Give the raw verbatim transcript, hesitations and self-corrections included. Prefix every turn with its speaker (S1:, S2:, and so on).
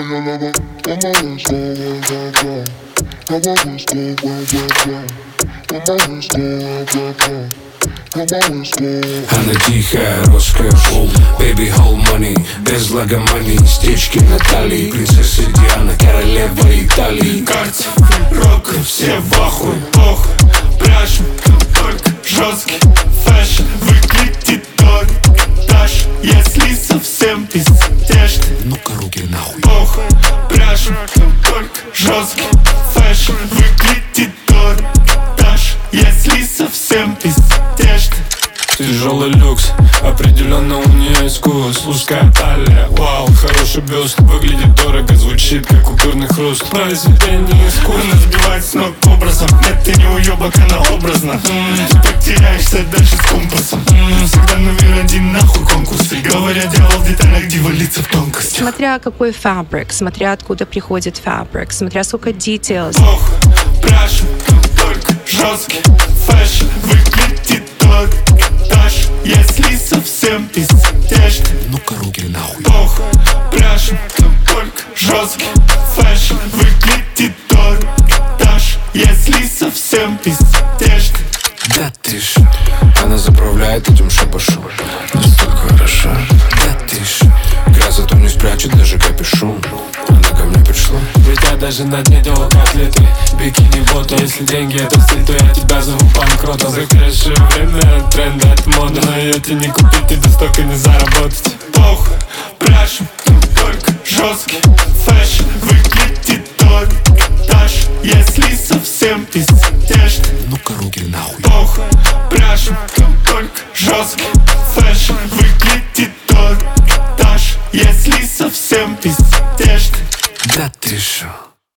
S1: ella la va, como disco, bla, bla, bla. Como disco, bla, bla, bla. Como disco, bla, bla.
S2: Она тихая, русская фул, baby whole money, без логомании, стечки на талии, принцесса Диана, королева Италии.
S3: Карте, рок, все в ахуе, ох, пляшем, только жесткий фэшн, выглядит дорого, дашь, если совсем пиздешь ты.
S2: Ну-ка руки нахуй.
S3: Ох, пляшем, только жесткий фэшн, выглядит дорого, дашь, если совсем пиздешь ты.
S4: Тяжелый люкс, определенно у нее искус. Узкая талия, вау, хороший бюст. Выглядит дорого, звучит как купюрный хруст. Произведение искусства
S3: Сбивает с ног образом. Нет, ты не уебок, она образно. Ты потеряешься дальше с компасом. Всегда номер один, нахуй конкурсы. Говорят, дьявол в деталях, дива лица в тонкостях.
S5: Смотря какой фабрик, смотря откуда приходит фабрик, смотря сколько details.
S3: Ох, пляшем, только жесткий фэшн, выглядит дорого, дашь, если совсем пиздешь ты.
S2: Ну-ка руки нахуй.
S3: Ох, пляшем, только жесткий фэшн, выглядит дорого, дашь, если совсем пиздешь ты.
S2: Да ты ж. Она заправляет этим шабашом, настолько хороша. Да ты ж. Красоту не спрячет даже капюшон. Она ко мне пришла.
S4: Ведь я даже на дне делал котлеты, бикини бота. Если деньги это стиль, то я тебя зову панк-рота. Закрывающее время, тренды это мода. Но ее тебе не купить, тебе столько не заработать.
S3: Ох, пляшем, только жесткий фэшн, выглядит дорого, дашь, если совсем пиздешь ты.
S2: Ну-ка руки нахуй.
S3: Ох, пляшем, только жесткий фэшн, выглядит дорого, дашь, если совсем пиздешь ты.
S2: Да ты шо.